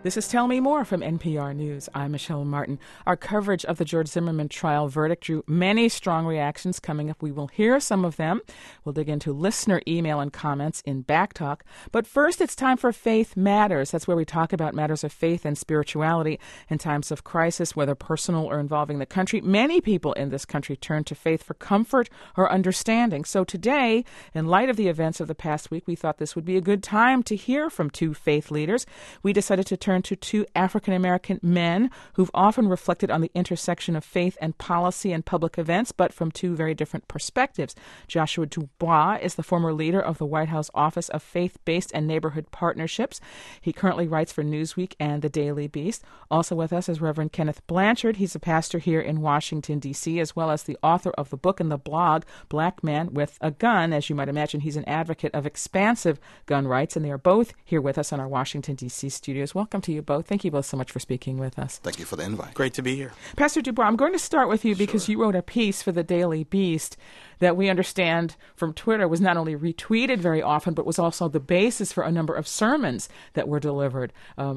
This is Tell Me More from NPR News. I'm Michelle Martin. Our coverage of the George Zimmerman trial verdict drew many strong reactions. Coming up, we will hear some of them. We'll dig into listener email and comments in Backtalk. But first, it's time for Faith Matters. That's where we talk about matters of faith and spirituality in times of crisis, whether personal or involving the country. Many people in this country turn to faith for comfort or understanding. So today, in light of the events of the past week, we thought this would be a good time to hear from two faith leaders. We decided to turn to two African-American men who've often reflected on the intersection of faith and policy and public events, but from two very different perspectives. Joshua Dubois is the former leader of the White House Office of Faith-Based and Neighborhood Partnerships. He currently writes for Newsweek and The Daily Beast. Also with us is Reverend Kenneth Blanchard. He's a pastor here in Washington, D.C., as well as the author of the book and the blog, Black Man with a Gun. As you might imagine, he's an advocate of expansive gun rights, and they are both here with us in our Washington, D.C. studios. Welcome to you both. Thank you both so much for speaking with us. Thank you for the invite. Great to be here. Pastor Dubois, I'm going to start with you because you wrote a piece for the Daily Beast that we understand from Twitter was not only retweeted very often, but was also the basis for a number of sermons that were delivered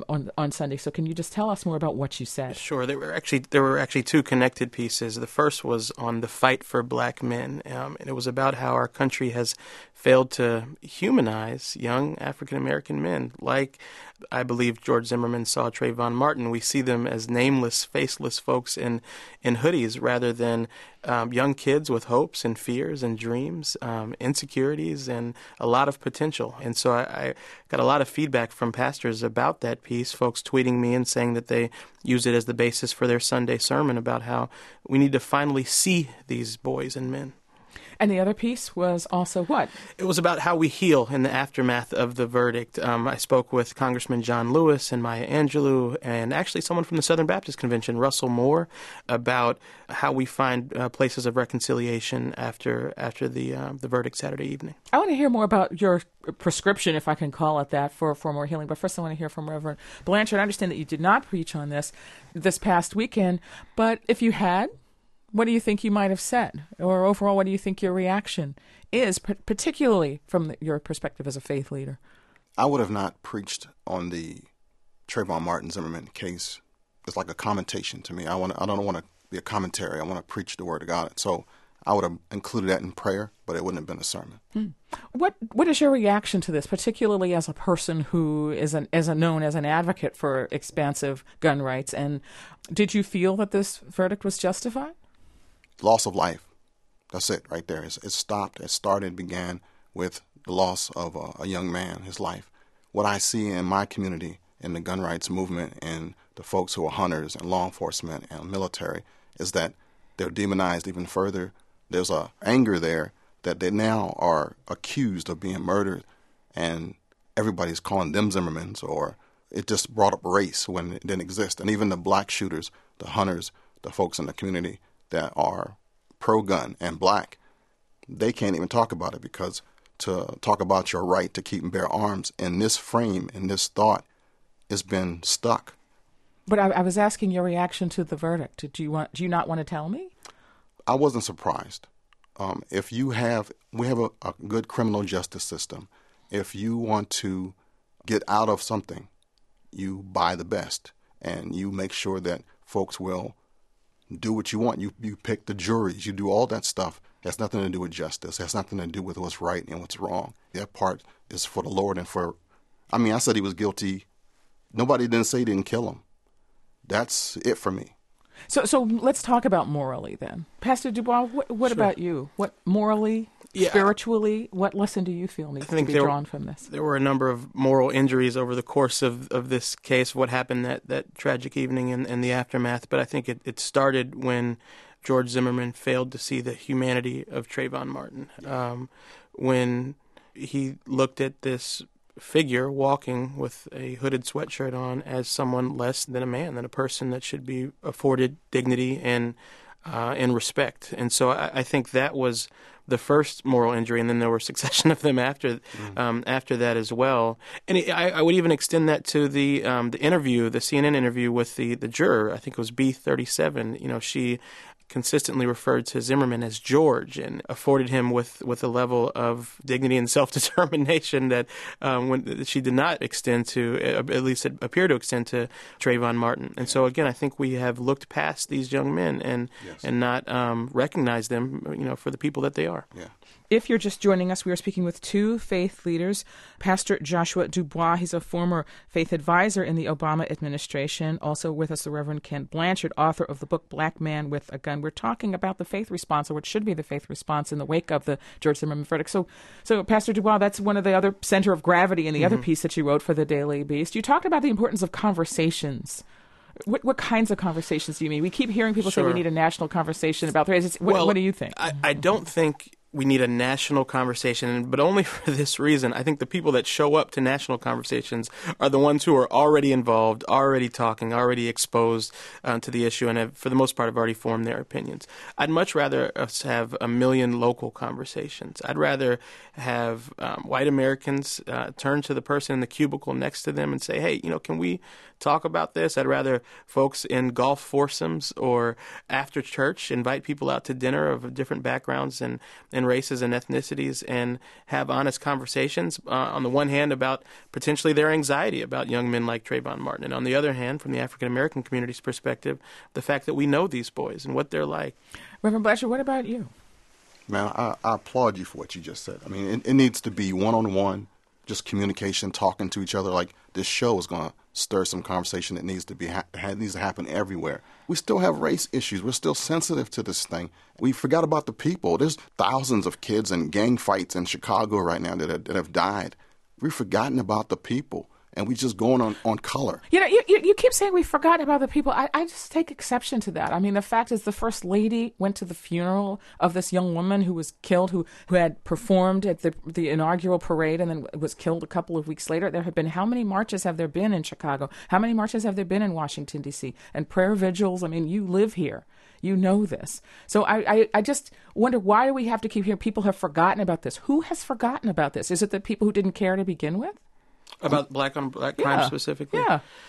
on Sunday. So can you just tell us more about what you said? Sure. There were actually two connected pieces. The first was on the fight for black men, and it was about how our country has failed to humanize young African-American men. Like I believe George Zimmerman saw Trayvon Martin. We see them as nameless, faceless folks in hoodies rather than young kids with hopes and fears and dreams, insecurities, and a lot of potential. And so I got a lot of feedback from pastors about that piece, folks tweeting me and saying that they use it as the basis for their Sunday sermon about how we need to finally see these boys and men. And the other piece was also what? It was about how we heal in the aftermath of the verdict. I spoke with Congressman John Lewis and Maya Angelou and actually someone from the Southern Baptist Convention, Russell Moore, about how we find places of reconciliation after the verdict Saturday evening. I want to hear more about your prescription, if I can call it that, for more healing. But first I want to hear from Reverend Blanchard. I understand that you did not preach on this past weekend, but if you had, what do you think you might have said? Or overall, what do you think your reaction is, particularly from your perspective as a faith leader? I would have not preached on the Trayvon Martin Zimmerman case. It's like a commentation to me. I don't want to be a commentary. I want to preach the word of God. So I would have included that in prayer, but it wouldn't have been a sermon. What is your reaction to this, particularly as a person who is known as an advocate for expansive gun rights? And did you feel that this verdict was justified? Loss of life. That's it right there. It stopped. It started, began with the loss of a young man, his life. What I see in my community, in the gun rights movement, and the folks who are hunters and law enforcement and military, is that they're demonized even further. There's a anger there that they now are accused of being murdered, and everybody's calling them Zimmermans, or it just brought up race when it didn't exist. And even the black shooters, the hunters, the folks in the community that are pro-gun and black, they can't even talk about it, because to talk about your right to keep and bear arms in this frame, in this thought, has been stuck. But I was asking your reaction to the verdict. Do you not want to tell me? I wasn't surprised. We have a good criminal justice system. If you want to get out of something, you buy the best, and you make sure that folks will do what you want. You pick the juries. You do all that stuff. It has nothing to do with justice. It has nothing to do with what's right and what's wrong. That part is for the Lord and for... I said he was guilty. Nobody didn't say he didn't kill him. That's it for me. So let's talk about morally then. Pastor Dubois, what about you? What morally, spiritually, what lesson do you feel needs to be drawn from this? There were a number of moral injuries over the course of this case, what happened that tragic evening and the aftermath. But I think it started when George Zimmerman failed to see the humanity of Trayvon Martin. When he looked at this figure walking with a hooded sweatshirt on as someone less than a man, than a person that should be afforded dignity and respect. And so I think that was the first moral injury, and then there were a succession of them after that as well. And I would even extend that to the interview, the CNN interview with the juror. I think it was B37. She consistently referred to Zimmerman as George and afforded him with a level of dignity and self-determination that when she did not extend to, at least it appeared to extend to Trayvon Martin. And so, again, I think we have looked past these young men and not recognized them, for the people that they are. Yeah. If you're just joining us, we are speaking with two faith leaders. Pastor Joshua Dubois, he's a former faith advisor in the Obama administration. Also with us, the Reverend Ken Blanchard, author of the book Black Man with a Gun. We're talking about the faith response, or what should be the faith response in the wake of the George Zimmerman verdict. So Pastor Dubois, that's one of the other center of gravity in the other piece that you wrote for the Daily Beast. You talked about the importance of conversations. What kinds of conversations do you mean? We keep hearing people say we need a national conversation about race. What do you think? I don't think we need a national conversation, but only for this reason. I think the people that show up to national conversations are the ones who are already involved, already talking, already exposed to the issue, and have, for the most part, have already formed their opinions. I'd much rather us have a million local conversations. I'd rather have white Americans turn to the person in the cubicle next to them and say, hey, can we talk about this? I'd rather folks in golf foursomes or after church invite people out to dinner of different backgrounds and races and ethnicities and have honest conversations, on the one hand, about potentially their anxiety about young men like Trayvon Martin, and on the other hand, from the African-American community's perspective, the fact that we know these boys and what they're like. Reverend Blanchard, what about you? Man, I applaud you for what you just said. I mean, it needs to be one-on-one, just communication, talking to each other. Like, this show is going to stir some conversation that needs to happen everywhere. We still have race issues. We're still sensitive to this thing. We forgot about the people. There's thousands of kids in gang fights in Chicago right now that have died. We've forgotten about the people, and we just going on color. You keep saying we've forgotten about the people. I just take exception to that. I mean, the fact is the First Lady went to the funeral of this young woman who was killed, who had performed at the inaugural parade and then was killed a couple of weeks later. There have been, how many marches have there been in Chicago? How many marches have there been in Washington, D.C.? And prayer vigils? I mean, you live here. You know this. So I just wonder, why do we have to keep hearing people have forgotten about this? Who has forgotten about this? Is it the people who didn't care to begin with? About black on black crime specifically?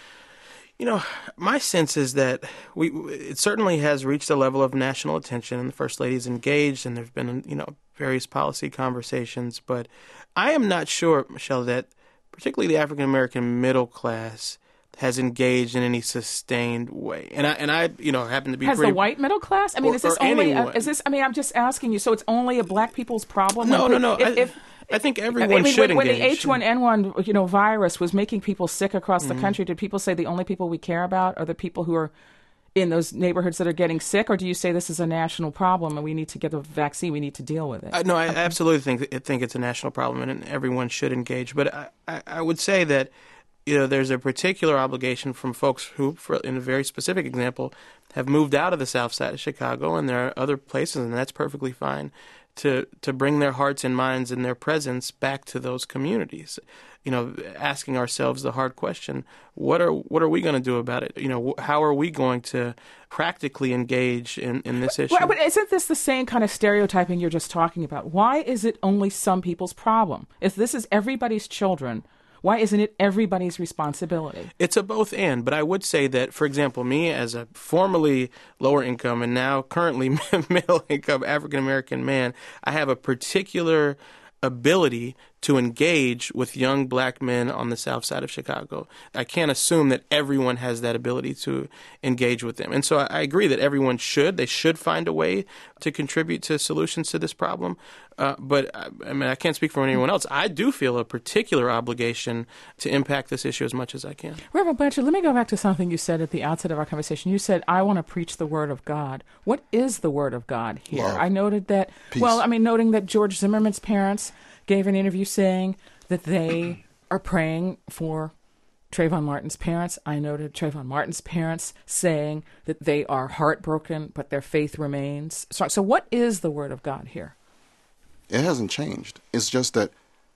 Yeah. My sense is that it certainly has reached a level of national attention, and the First Lady's engaged, and there's been, various policy conversations. But I am not sure, Michelle, that particularly the African-American middle class has engaged in any sustained way. And I happen to be the white middle class? I mean, is this only, I'm just asking you, so it's only a black people's problem? No. I think everyone should when engage. When the H1N1 virus was making people sick across the country, did people say the only people we care about are the people who are in those neighborhoods that are getting sick, or do you say this is a national problem and we need to get a vaccine, we need to deal with it? No, I absolutely think it's a national problem, and everyone should engage. But I would say that there's a particular obligation from folks who, in a very specific example, have moved out of the South Side of Chicago, and there are other places, and that's perfectly fine, to bring their hearts and minds and their presence back to those communities. Asking ourselves the hard question: what are we going to do about it? How are we going to practically engage in this issue? But isn't this the same kind of stereotyping you're just talking about? Why is it only some people's problem? If this is everybody's children, why isn't it everybody's responsibility? It's a both and, but I would say that, for example, me as a formerly lower income and now currently middle income African-American man, I have a particular ability to engage with young black men on the South Side of Chicago. I can't assume that everyone has that ability to engage with them. And so I agree that everyone should. They should find a way to contribute to solutions to this problem. But I can't speak for anyone else. I do feel a particular obligation to impact this issue as much as I can. Reverend Blanchard, let me go back to something you said at the outset of our conversation. You said, I want to preach the Word of God. What is the Word of God here? Love. I noted that, Peace. noting that George Zimmerman's parents gave an interview saying that they are praying for Trayvon Martin's parents. I noted Trayvon Martin's parents saying that they are heartbroken, but their faith remains. So what is the Word of God here? It hasn't changed. It's just that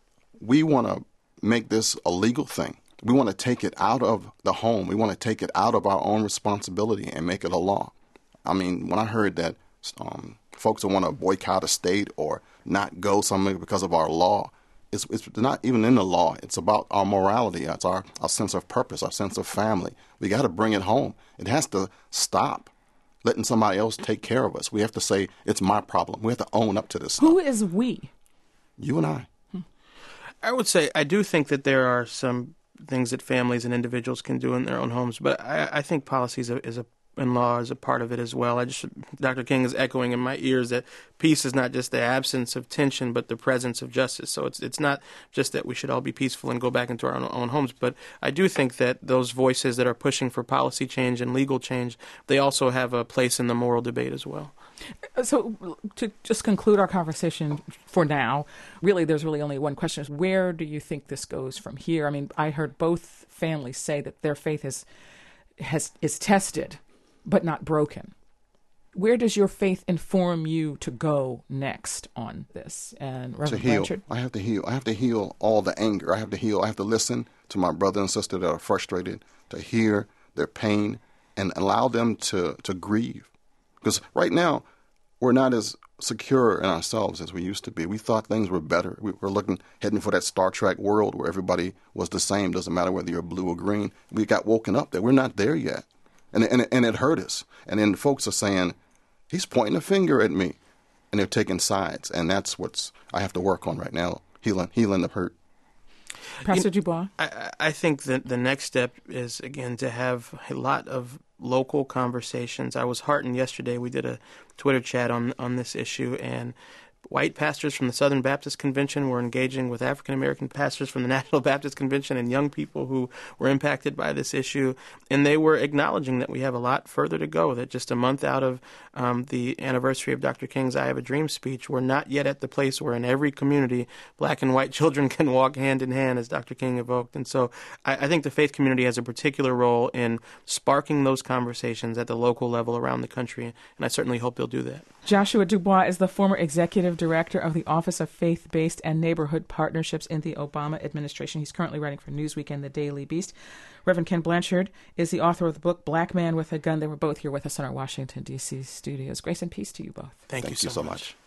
we want to make this a legal thing. We want to take it out of the home. We want to take it out of our own responsibility and make it a law. I mean, when I heard that folks that want to boycott a state or not go somewhere because of our law, it's not even in the law. It's about our morality. It's our sense of purpose, our sense of family. We got to bring it home. It has to stop. letting somebody else take care of us. We have to say, it's my problem. We have to own up to this Who stuff. is we? You and I. I would say I do think that there are some things that families and individuals can do in their own homes, but I think policies and law is a part of it as well. Dr. King is echoing in my ears that peace is not just the absence of tension, but the presence of justice. So it's not just that we should all be peaceful and go back into our own homes, but I do think that those voices that are pushing for policy change and legal change, they also have a place in the moral debate as well. So to just conclude our conversation for now, there's really only one question. Where do you think this goes from here? I mean, I heard both families say that their faith is tested, but not broken. Where does your faith inform you to go next on this? And Reverend To heal. Blanchard? I have to heal. I have to heal all the anger. I have to heal. I have to listen to my brother and sister that are frustrated, to hear their pain and allow them to grieve. Because right now, we're not as secure in ourselves as we used to be. We thought things were better. We were heading for that Star Trek world where everybody was the same. Doesn't matter whether you're blue or green. We got woken up there. We're not there yet. And it hurt us. And then folks are saying, he's pointing a finger at me. And they're taking sides. And that's what I have to work on right now, healing the hurt. Pastor Dubois? I think that the next step is, again, to have a lot of local conversations. I was heartened yesterday. We did a Twitter chat on this issue, and white pastors from the Southern Baptist Convention were engaging with African-American pastors from the National Baptist Convention and young people who were impacted by this issue. And they were acknowledging that we have a lot further to go, that just a month out of the anniversary of Dr. King's I Have a Dream speech, we're not yet at the place where in every community black and white children can walk hand in hand, as Dr. King evoked. And so I think the faith community has a particular role in sparking those conversations at the local level around the country, and I certainly hope they'll do that. Joshua Dubois is the former executive director of the Office of Faith-Based and Neighborhood Partnerships in the Obama administration. He's currently writing for Newsweek and the Daily Beast. Reverend Ken Blanchard is the author of the book Black Man with a Gun. They were both here with us in our Washington, D.C. studios. Grace and peace to you both. Thank you so much.